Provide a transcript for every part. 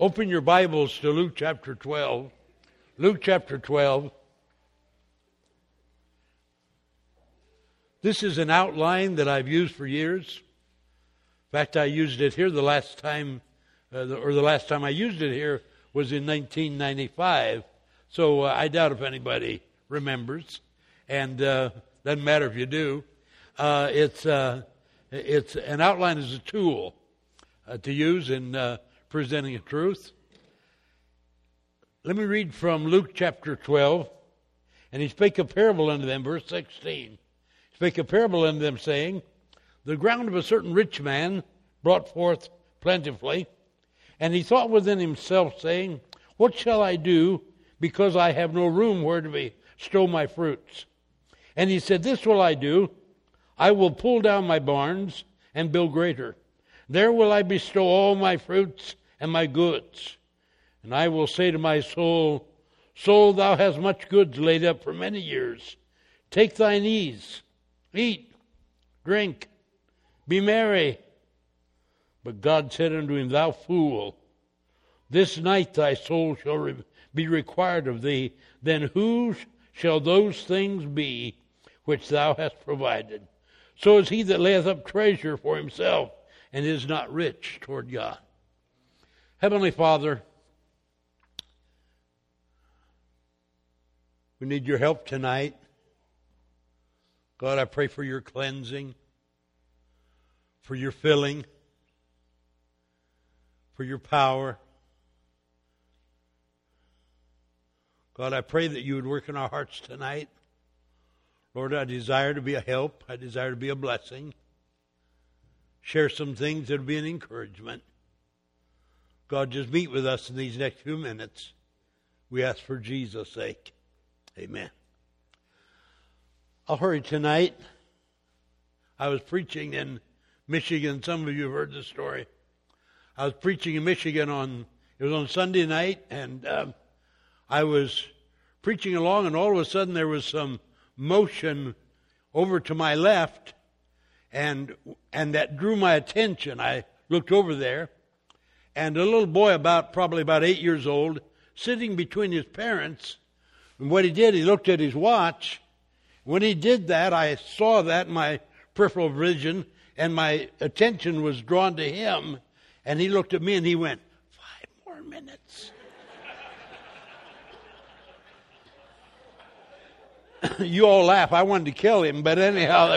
Open your Bibles to Luke chapter 12. Luke chapter 12. This is an outline that I've used for years. In fact, I used it here the last time I used it here was in 1995. So I doubt if anybody remembers, and doesn't matter if you do. It's an outline as a tool to use in presenting a truth. Let me read from Luke chapter 12. And he spake a parable unto them, verse 16. He spake a parable unto them, saying, the ground of a certain rich man brought forth plentifully. And he thought within himself, saying, what shall I do, because I have no room where to bestow my fruits? And he said, this will I do. I will pull down my barns and build greater. There will I bestow all my fruits and my goods. And I will say to my soul, soul, thou hast much goods laid up for many years. Take thine ease, eat, drink, be merry. But God said unto him, thou fool, this night thy soul shall be required of thee. Then whose shall those things be which thou hast provided? So is he that layeth up treasure for himself and is not rich toward God. Heavenly Father, we need your help tonight. God, I pray for your cleansing, for your filling, for your power. God, I pray that you would work in our hearts tonight. Lord, I desire to be a help. I desire to be a blessing. Share some things that will be an encouragement. God, just meet with us in these next few minutes. We ask for Jesus' sake. Amen. I'll hurry tonight. I was preaching in Michigan. Some of you have heard the story. I was preaching in Michigan it was on Sunday night, and I was preaching along, and all of a sudden there was some motion over to my left, and that drew my attention. I looked over there, and a little boy probably about 8 years old, sitting between his parents, and what he did, he looked at his watch. When he did that, I saw that in my peripheral vision, and my attention was drawn to him, and he looked at me and he went, 5 more minutes. You all laugh. I wanted to kill him, but anyhow.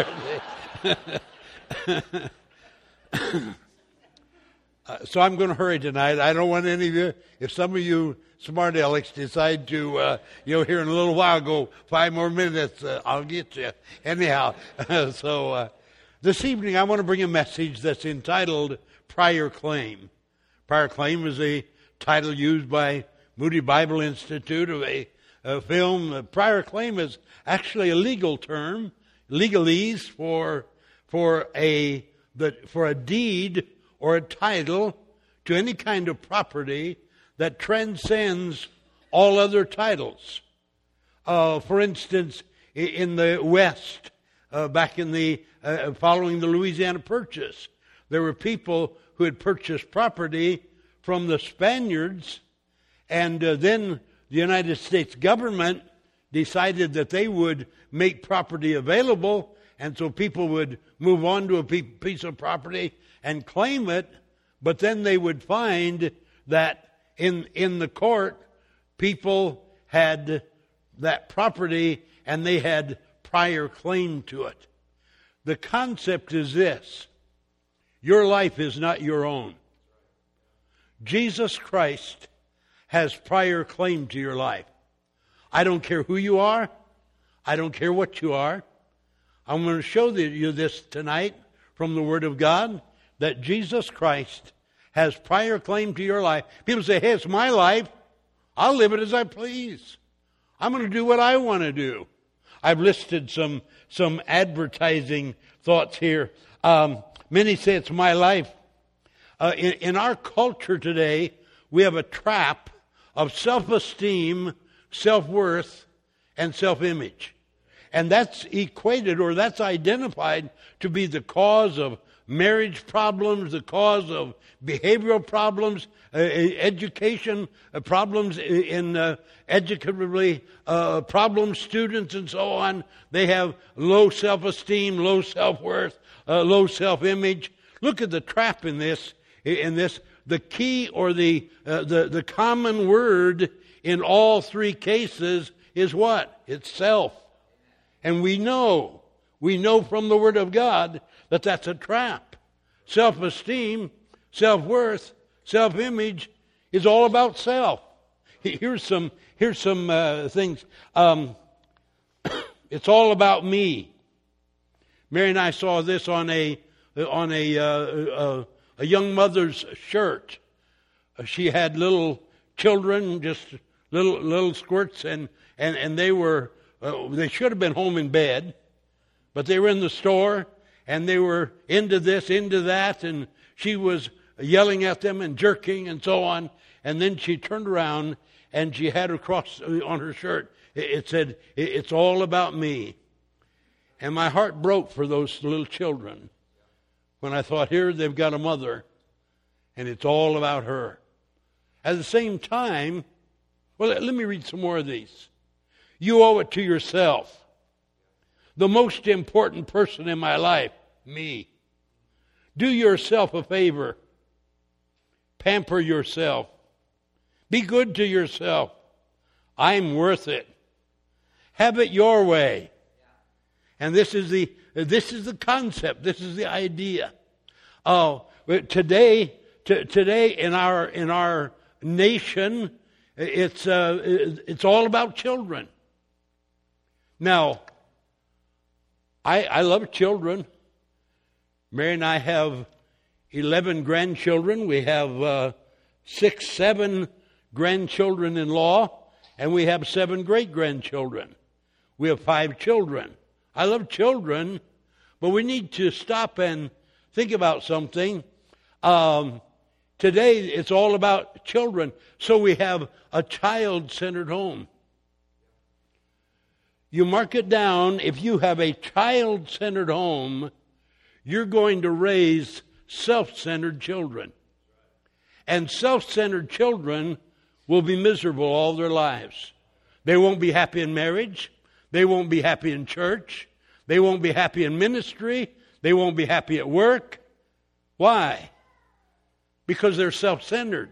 So I'm going to hurry tonight. I don't want any of you, if some of you smart alecks decide to, here in a little while go 5 more minutes, I'll get you. Anyhow, so this evening I want to bring a message that's entitled Prior Claim. Prior Claim is a title used by Moody Bible Institute of a film. Prior claim is actually a legal term, legalese for a deed or a title to any kind of property that transcends all other titles. For instance, in the West, back in the following the Louisiana Purchase, there were people who had purchased property from the Spaniards, and then the United States government decided that they would make property available, and so people would move on to a piece of property and claim it, but then they would find that in the court, people had that property and they had prior claim to it. The concept is this: your life is not your own. Jesus Christ has prior claim to your life. I don't care who you are. I don't care what you are. I'm going to show you this tonight from the Word of God, that Jesus Christ has prior claim to your life. People say, hey, it's my life. I'll live it as I please. I'm going to do what I want to do. I've listed some advertising thoughts here. Many say it's my life. In our culture today, we have a trap of self-esteem, self-worth, and self-image. And that's equated, or that's identified to be the cause of marriage problems, the cause of behavioral problems, education problems in educatively problem students and so on. They have low self-esteem, low self-worth, low self-image. Look at the trap in this. The key or the common word in all three cases is what? It's self. And we know from the Word of God that that's a trap. Self-esteem, self-worth, self-image is all about self. Here's some things. It's all about me. Mary and I saw this on a young mother's shirt. She had little children, just little squirts, and they were they should have been home in bed, but they were in the store, and they were into this, into that, and she was yelling at them and jerking and so on. And then she turned around and she had across on her shirt, it said, "It's all about me." And my heart broke for those little children when I thought, here they've got a mother, and it's all about her. At the same time, well, let me read some more of these. You owe it to yourself. The most important person in my life, me. Do yourself a favor. Pamper yourself. Be good to yourself. I'm worth it. Have it your way. And this is the concept. This is the idea. Today in our nation, it's all about children. Now, I love children. Mary and I have 11 grandchildren. We have 7 grandchildren-in-law, and we have 7 great-grandchildren. We have 5 children. I love children, but we need to stop and think about something. Today, it's all about children, so we have a child-centered home. You mark it down, if you have a child-centered home, you're going to raise self-centered children. And self-centered children will be miserable all their lives. They won't be happy in marriage. They won't be happy in church. They won't be happy in ministry. They won't be happy at work. Why? Because they're self-centered.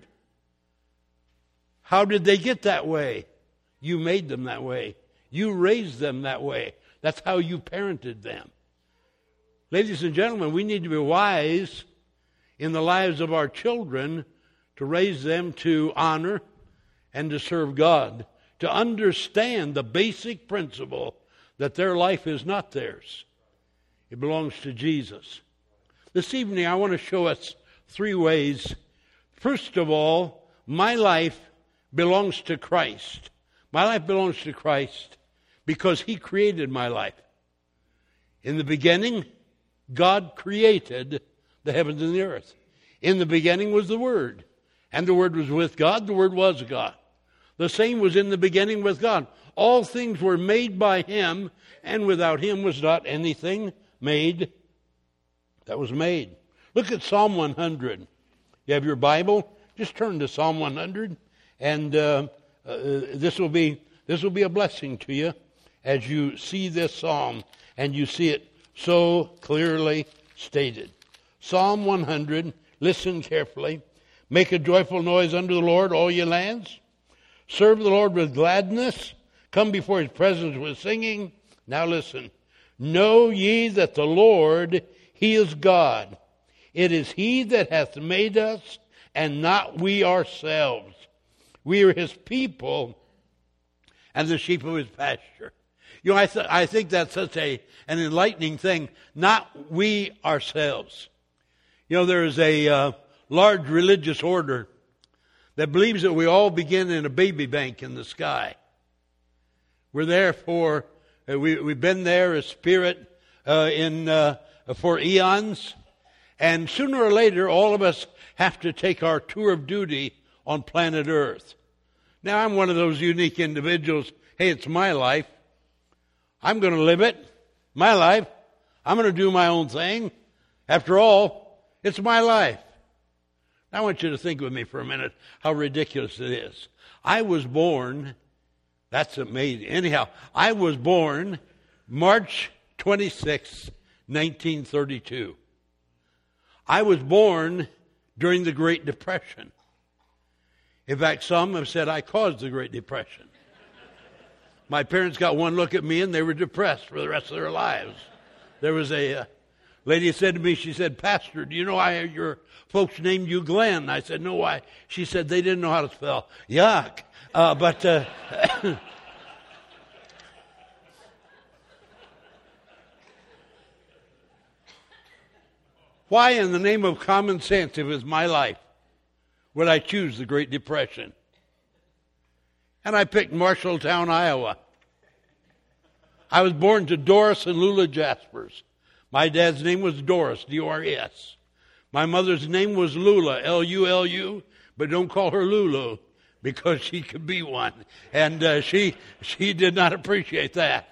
How did they get that way? You made them that way. You raised them that way. That's how you parented them. Ladies and gentlemen, we need to be wise in the lives of our children to raise them to honor and to serve God, to understand the basic principle that their life is not theirs. It belongs to Jesus. This evening, I want to show us 3 ways. First of all, my life belongs to Christ. My life belongs to Christ because He created my life. In the beginning, God created the heavens and the earth. In the beginning was the Word, and the Word was with God. The Word was God. The same was in the beginning with God. All things were made by Him, and without Him was not anything made that was made. Look at Psalm 100. You have your Bible? Just turn to Psalm 100, and this will be a blessing to you as you see this psalm and you see it so clearly stated. Psalm 100. Listen carefully. Make a joyful noise unto the Lord, all ye lands. Serve the Lord with gladness. Come before His presence with singing. Now listen. Know ye that the Lord, He is God. It is He that hath made us, and not we ourselves. We are His people, and the sheep of His pasture. You know, I think that's such an enlightening thing. Not we ourselves. You know, there is a large religious order that believes that we all begin in a baby bank in the sky. We're there for, we've been there as spirit for eons. And sooner or later, all of us have to take our tour of duty on planet Earth. Now, I'm one of those unique individuals. Hey, it's my life. I'm going to live it. My life. I'm going to do my own thing. After all, it's my life. I want you to think with me for a minute how ridiculous it is. I was born, that's amazing. Anyhow, I was born March 26, 1932. I was born during the Great Depression. In fact, some have said I caused the Great Depression. My parents got one look at me and they were depressed for the rest of their lives. There was a lady said to me, she said, "Pastor, do you know why your folks named you Glenn?" I said, "No, why?" She said, "They didn't know how to spell yuck." Why in the name of common sense, if it's my life, would I choose the Great Depression? And I picked Marshalltown, Iowa. I was born to Doris and Lula Jaspers. My dad's name was Doris, D-O-R-S. My mother's name was Lula, L-U-L-U, but don't call her Lulu because she could be one. And she did not appreciate that.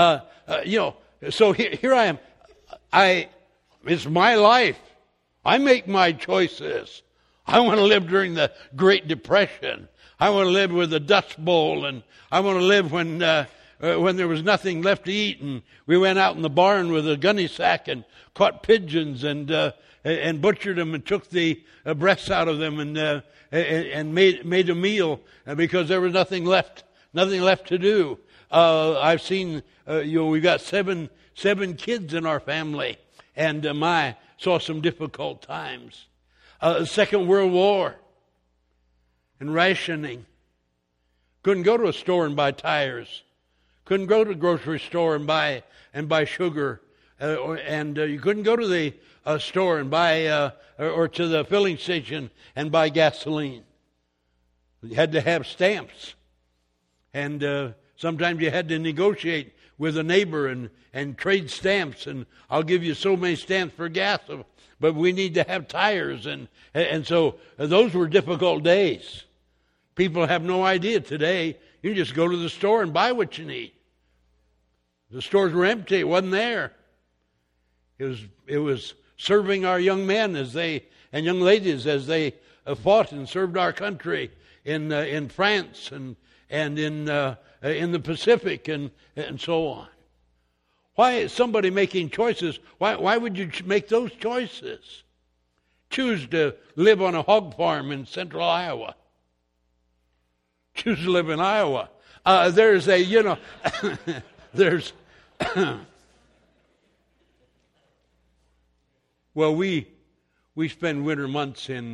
So here I am. It's my life. I make my choices. I want to live during the Great Depression. I want to live with the Dust Bowl, and I want to live when there was nothing left to eat, and we went out in the barn with a gunny sack and caught pigeons and butchered them and took the breasts out of them and made a meal because there was nothing left to do. I've seen we've got seven kids in our family, and saw some difficult times. Second World War and rationing. Couldn't go to a store and buy tires. Couldn't go to a grocery store and buy sugar. You couldn't go to the store and buy or to the filling station and buy gasoline. You had to have stamps. And sometimes you had to negotiate with a neighbor and trade stamps, and I'll give you so many stamps for gas, but we need to have tires. And so those were difficult days. People have no idea today. You can just go to the store and buy what you need. The stores were empty. It wasn't there. It was serving our young men and young ladies as they fought and served our country in France and in the Pacific and so on. Why is somebody making choices? Why would you make those choices? Choose to live on a hog farm in central Iowa. Choose to live in Iowa. There's well, we spend winter months in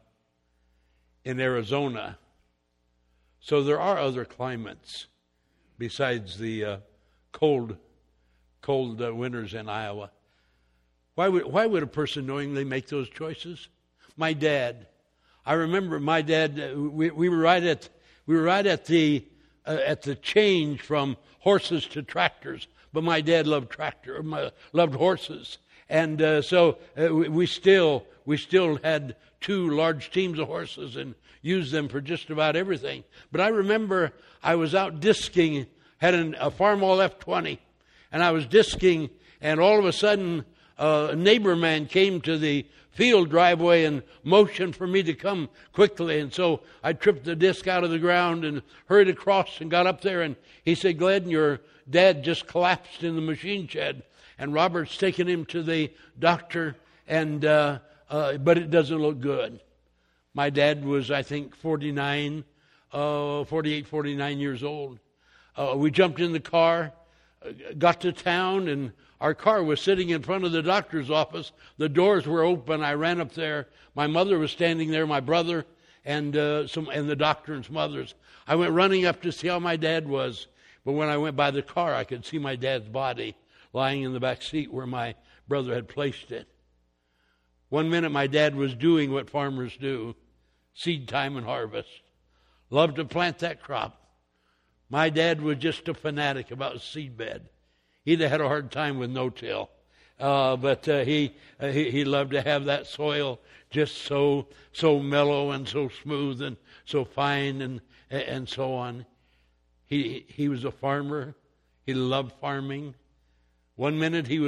Arizona, so there are other climates besides the cold winters in Iowa. Why would a person knowingly make those choices? My dad. I remember my dad. We were right at the change from horses to tractors. But my dad loved loved horses, and so we still had two large teams of horses and used them for just about everything. But I remember I was out disking, had a Farmall F-20, and I was disking, and all of a sudden a neighbor man came to the field driveway and motioned for me to come quickly. And so I tripped the disc out of the ground and hurried across and got up there. And he said, "Glenn, your dad just collapsed in the machine shed, and Robert's taking him to the doctor, and but it doesn't look good." My dad was, I think, 49 years old. We jumped in the car, got to town, and our car was sitting in front of the doctor's office. The doors were open. I ran up there. My mother was standing there, my brother, and the doctor and some others. I went running up to see how my dad was. But when I went by the car, I could see my dad's body lying in the back seat where my brother had placed it. One minute my dad was doing what farmers do, seed time and harvest. Loved to plant that crop. My dad was just a fanatic about seed bed. He'd have had a hard time with no-till. But he loved to have that soil just so mellow and so smooth and so fine and so on. He was a farmer. He loved farming. One minute he was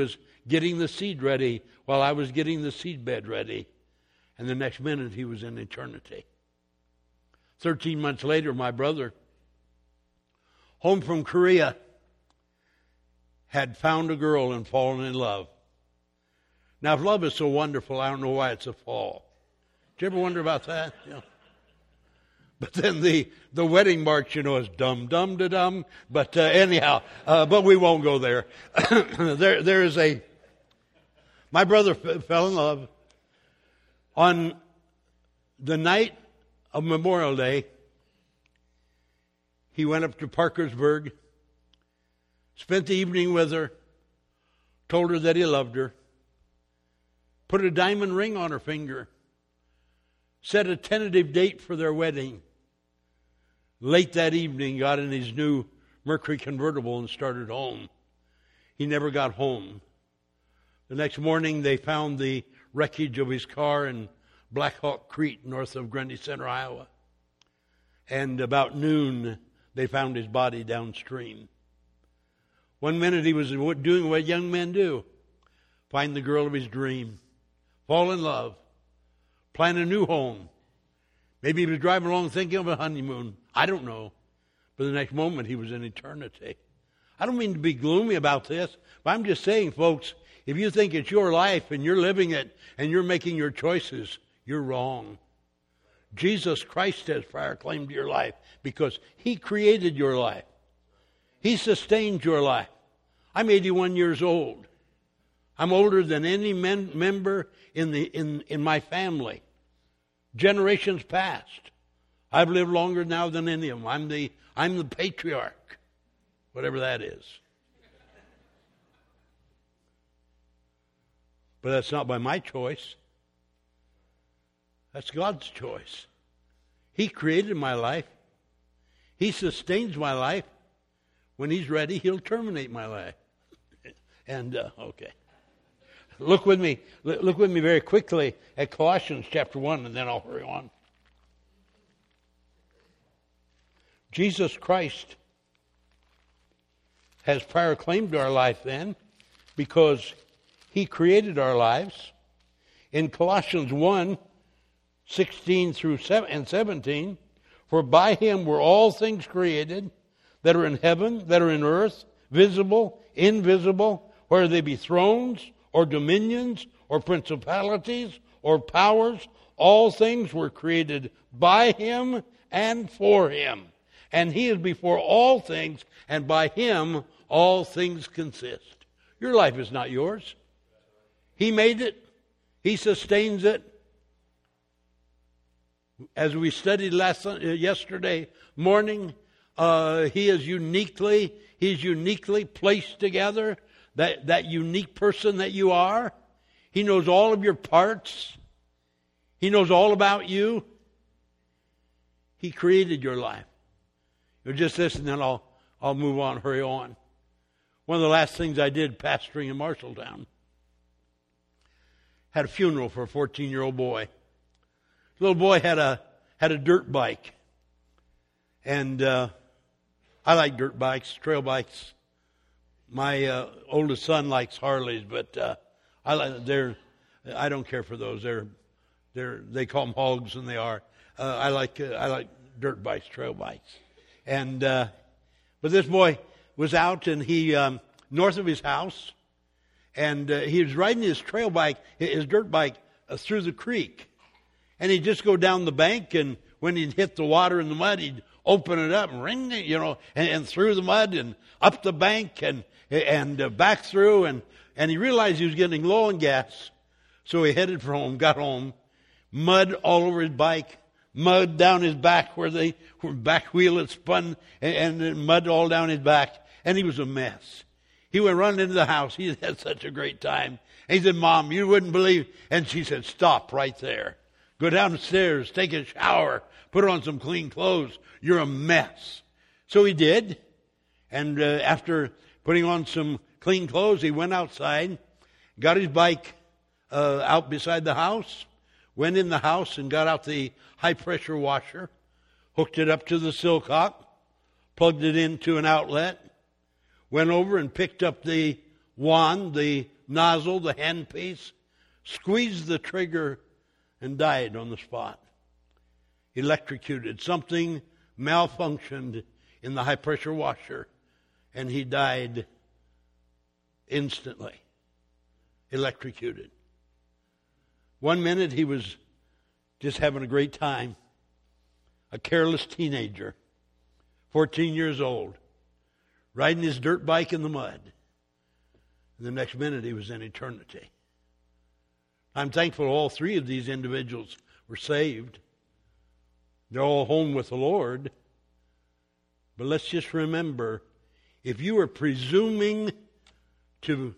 getting the seed ready while I was getting the seed bed ready. And the next minute he was in eternity. 13 months later, my brother, home from Korea, had found a girl and fallen in love. Now, if love is so wonderful, I don't know why it's a fall. Did you ever wonder about that? Yeah. But then the wedding march, is dum dum da dum. But anyhow, but we won't go there. There is my brother fell in love on the night of Memorial Day. He went up to Parkersburg, spent the evening with her, told her that he loved her, put a diamond ring on her finger, set a tentative date for their wedding. Late that evening, got in his new Mercury convertible and started home. He never got home. The next morning, they found the wreckage of his car in Black Hawk Creek, north of Grundy Center, Iowa. And about noon, they found his body downstream. One minute he was doing what young men do. Find the girl of his dream. Fall in love. Plan a new home. Maybe he was driving along thinking of a honeymoon. I don't know. But the next moment he was in eternity. I don't mean to be gloomy about this, but I'm just saying, folks, if you think it's your life and you're living it and you're making your choices, you're wrong. Jesus Christ has prior claim to your life because he created your life. He sustained your life. I'm 81 years old. I'm older than any member in my family. Generations past. I've lived longer now than any of them. I'm the patriarch, whatever that is. But that's not by my choice. That's God's choice. He created my life. He sustains my life. When he's ready, he'll terminate my life. And, okay. Look with me very quickly at Colossians chapter 1, and then I'll hurry on. Jesus Christ has prior claim to our life then because he created our lives. In Colossians 1, 16 through 17, for by him were all things created that are in heaven, that are in earth, visible, invisible, whether they be thrones or dominions or principalities or powers, all things were created by him and for him. And he is before all things, and by him all things consist. Your life is not yours. He made it. He sustains it. As we studied yesterday morning, he's uniquely placed together, that unique person that you are. He knows all of your parts. He knows all about you. He created your life. Just this, and then I'll move on, hurry on. One of the last things I did pastoring in Marshalltown, had a funeral for a 14-year-old boy. The little boy had a dirt bike, and I like dirt bikes, trail bikes. My oldest son likes Harleys, but I don't care for those. They call them hogs, and they are. I like dirt bikes, trail bikes. And but this boy was out, and he north of his house, and he was riding his trail bike, his dirt bike, through the creek, and he'd just go down the bank, and when he'd hit the water and the mud, he'd open it up and ring it, and through the mud and up the bank and back through, and he realized he was getting low on gas, so he headed for home, got home, mud all over his bike. Mud down his back where the back wheel had spun, and mud all down his back. And he was a mess. He went running into the house. He had such a great time. And he said, Mom, you wouldn't believe. And she said, stop right there. Go downstairs, take a shower, put on some clean clothes. You're a mess. So he did. And after putting on some clean clothes, he went outside, got his bike out beside the house, went in the house and got out the high-pressure washer, hooked it up to the Silcock, plugged it into an outlet, went over and picked up the wand, the nozzle, the handpiece, squeezed the trigger, and died on the spot. Electrocuted. Something malfunctioned in the high-pressure washer, and he died instantly. Electrocuted. 1 minute he was just having a great time. A careless teenager, 14 years old, riding his dirt bike in the mud. And the next minute he was in eternity. I'm thankful all three of these individuals were saved. They're all home with the Lord. But let's just remember, if you are presuming to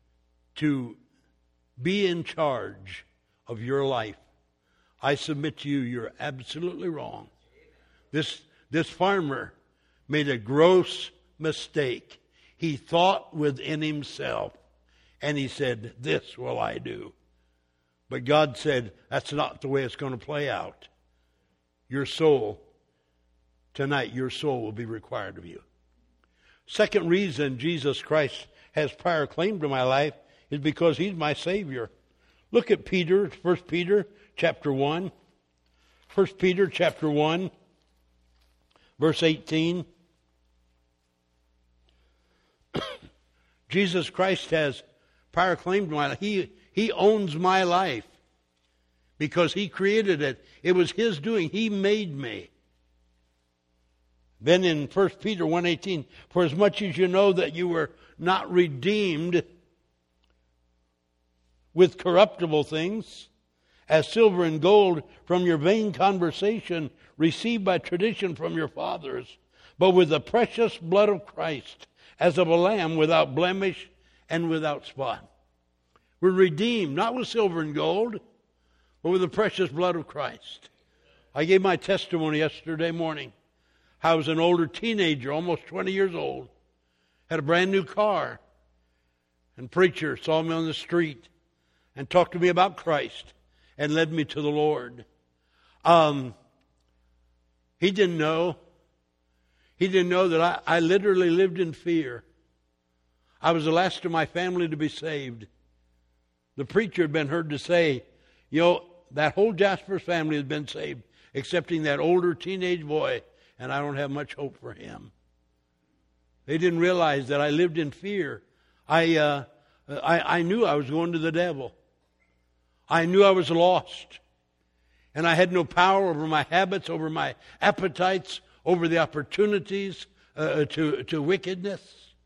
be in charge of your life, I submit to you, you're absolutely wrong. This farmer made a gross mistake. He thought within himself, and he said, "This will I do." But God said, that's not the way it's going to play out. Your soul, tonight, your soul will be required of you. Second reason Jesus Christ has prior claim to my life is because He's my Savior. Look at Peter, 1 Peter chapter 1. 1 Peter chapter 1, verse 18. Jesus Christ has prior claim to my life. He owns my life because He created it. It was His doing. He made me. Then in 1 Peter 1:18, for as much as you know that you were not redeemed with corruptible things, as silver and gold from your vain conversation received by tradition from your fathers, but with the precious blood of Christ, as of a lamb without blemish and without spot. We're redeemed, not with silver and gold, but with the precious blood of Christ. I gave my testimony yesterday morning. I was an older teenager, almost 20 years old, had a brand new car, and preacher saw me on the street and talked to me about Christ and led me to the Lord. He didn't know. He didn't know that I literally lived in fear. I was the last of my family to be saved. The preacher had been heard to say, that whole Jasper's family has been saved, excepting that older teenage boy, and I don't have much hope for him. They didn't realize that I lived in fear. I knew I was going to the devil. I knew I was lost. And I had no power over my habits, over my appetites, over the opportunities to wickedness.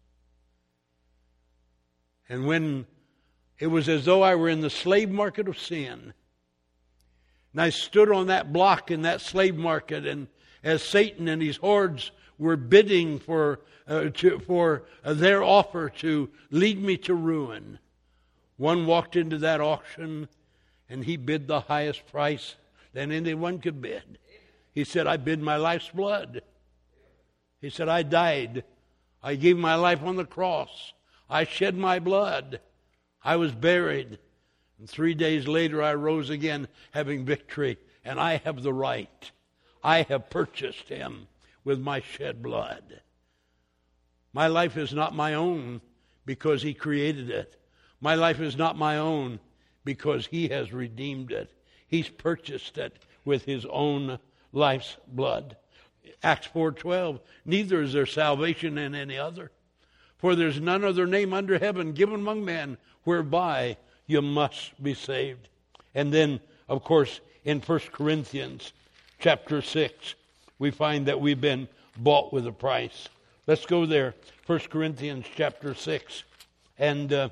And when it was as though I were in the slave market of sin, and I stood on that block in that slave market, and as Satan and his hordes were bidding for their offer to lead me to ruin, one walked into that auction, and he bid the highest price than anyone could bid. He said, I bid my life's blood. He said, I died. I gave my life on the cross. I shed my blood. I was buried. And 3 days later I rose again having victory. And I have the right. I have purchased Him with my shed blood. My life is not my own because He created it. My life is not my own because He has redeemed it. He's purchased it with His own life's blood. Acts 4:12, neither is there salvation in any other. For there's none other name under heaven given among men whereby you must be saved. And then, of course, in 1 Corinthians chapter 6, we find that we've been bought with a price. Let's go there. 1 Corinthians chapter 6 and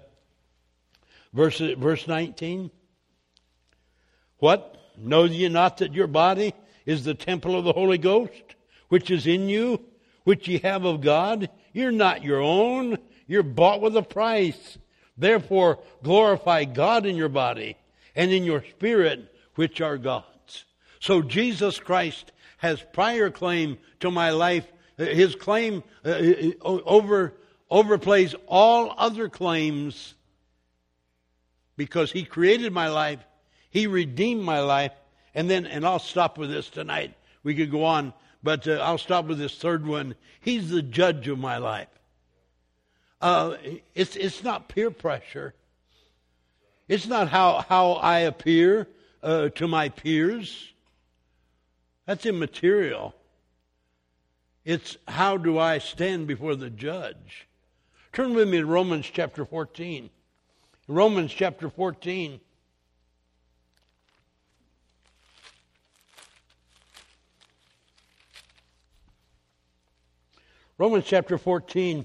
verse 19. What? Know ye not that your body is the temple of the Holy Ghost, which is in you, which ye have of God? You're not your own. You're bought with a price. Therefore, glorify God in your body and in your spirit, which are God's. So Jesus Christ has prior claim to my life. His claim overplays all other claims because He created my life. He redeemed my life. And I'll stop with this tonight. We could go on, but I'll stop with this third one. He's the judge of my life. It's not peer pressure. It's not how I appear to my peers. That's immaterial. It's how do I stand before the judge. Turn with me to Romans chapter 14. Romans chapter 14. Romans chapter 14.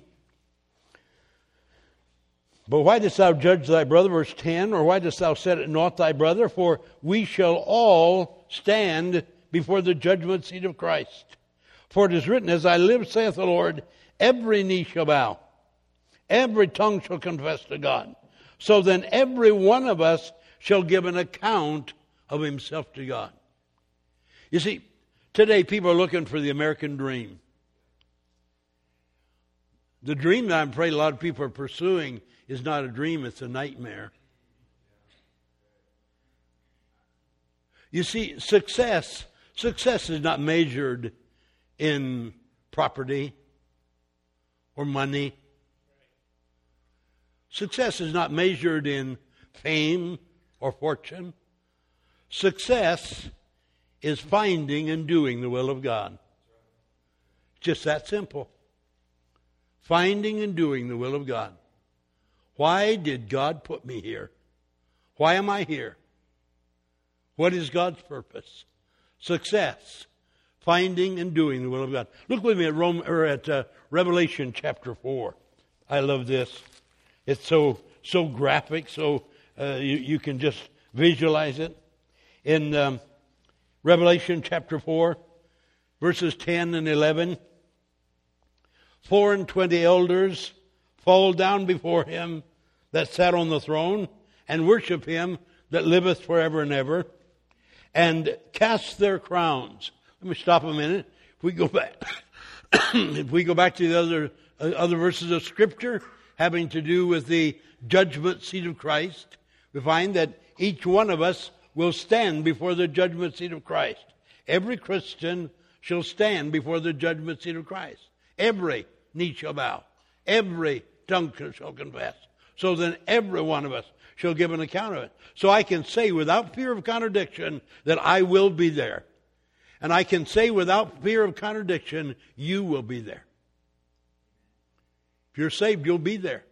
But why dost thou judge thy brother, verse 10, or why dost thou set at naught thy brother? For we shall all stand before the judgment seat of Christ. For it is written, as I live, saith the Lord, every knee shall bow, every tongue shall confess to God. So then every one of us shall give an account of himself to God. You see, today people are looking for the American dream. The dream that I'm afraid a lot of people are pursuing is not a dream, it's a nightmare. You see, success is not measured in property or money. Success is not measured in fame or fortune. Success is finding and doing the will of God. Just that simple. Finding and doing the will of God. Why did God put me here? Why am I here? What is God's purpose? Success. Finding and doing the will of God. Look with me at Revelation chapter 4. I love this. It's so graphic, so you can just visualize it. In Revelation chapter 4, verses 10 and 11, 24 elders fall down before him that sat on the throne, and worship him that liveth forever and ever, and cast their crowns. Let me stop a minute. If we go back, to the other verses of Scripture having to do with the judgment seat of Christ, we find that each one of us will stand before the judgment seat of Christ. Every Christian shall stand before the judgment seat of Christ. Every knee shall bow. Every tongue shall confess. So then every one of us shall give an account of it. So I can say without fear of contradiction that I will be there. And I can say without fear of contradiction, you will be there. If you're saved, you'll be there.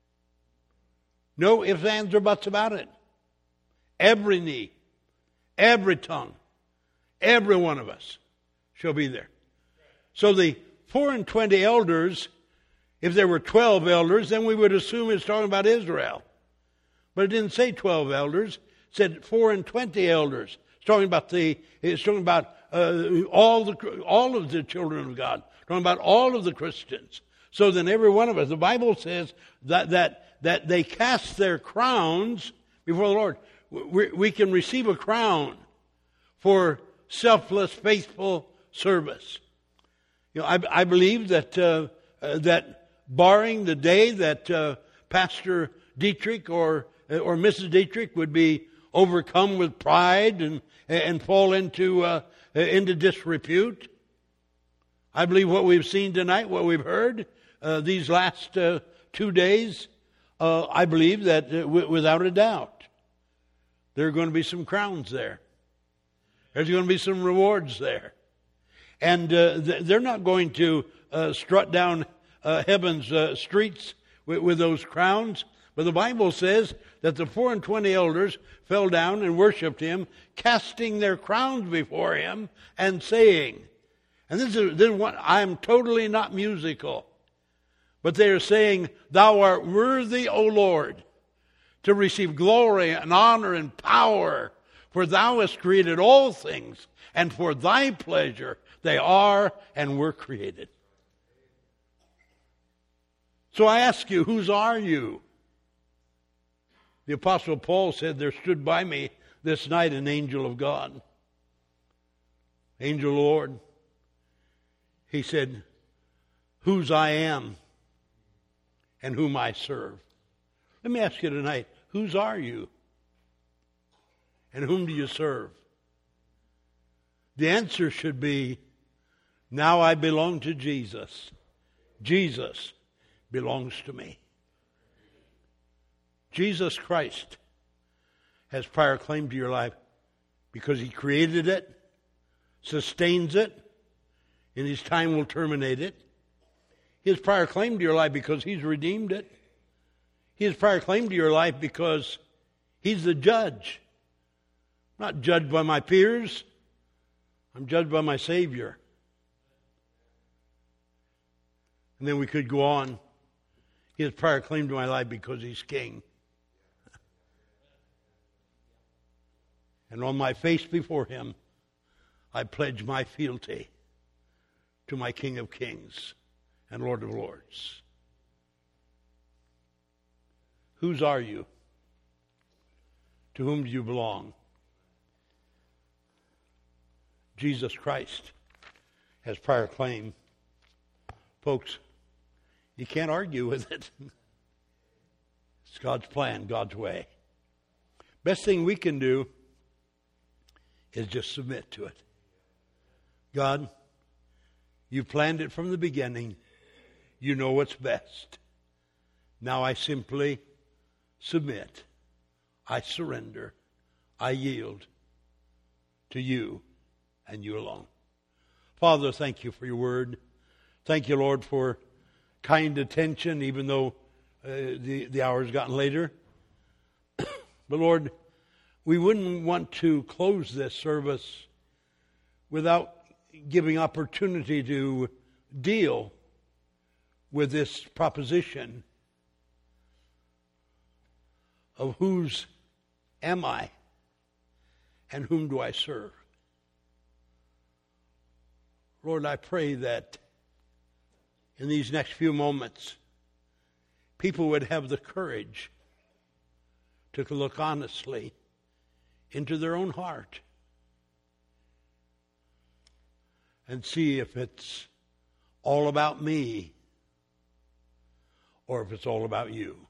No ifs, ands, or buts about it. Every knee, every tongue, every one of us shall be there. So the 24 elders, if there were 12 elders, then we would assume it's talking about Israel. But it didn't say 12 elders. It said 24 elders. It's talking about all of the children of God. It's talking about all of the Christians. So then every one of us, the Bible says that they cast their crowns before the Lord. We can receive a crown for selfless, faithful service. You know, I believe that barring the day that Pastor Dietrich or Mrs. Dietrich would be overcome with pride and fall into disrepute, I believe what we've seen tonight, what we've heard these last 2 days, I believe that without a doubt, there are going to be some crowns there. There's going to be some rewards there. And they're not going to strut down heaven's streets with those crowns. But the Bible says that the 24 elders fell down and worshipped him, casting their crowns before him and saying, and this is what I am totally not musical, but they are saying, "Thou art worthy, O Lord, to receive glory and honor and power, for thou hast created all things, and for thy pleasure they are and were created." So I ask you, whose are you? The Apostle Paul said, "There stood by me this night an angel of God." Angel Lord. He said, "Whose I am and whom I serve." Let me ask you tonight, whose are you? And whom do you serve? The answer should be, now I belong to Jesus. Jesus belongs to me. Jesus Christ has prior claim to your life because He created it, sustains it, in His time will terminate it. He has prior claim to your life because He's redeemed it. He has prior claim to your life because He's the judge. I'm not judged by my peers. I'm judged by my Savior. And then we could go on. He has prior claim to my life because He's King. And on my face before Him, I pledge my fealty to my King of Kings and Lord of Lords. Whose are you? To whom do you belong? Jesus Christ has prior claim. Folks, you can't argue with it. It's God's plan, God's way. Best thing we can do is just submit to it. God, you planned it from the beginning. You know what's best. Now I simply submit. I surrender. I yield to you and you alone. Father, thank you for your word. Thank you, Lord, for kind attention, even though the hour's gotten later. But Lord, we wouldn't want to close this service without giving opportunity to deal with this proposition of whose am I and whom do I serve. Lord, I pray that in these next few moments, people would have the courage to look honestly into their own heart and see if it's all about me or if it's all about you.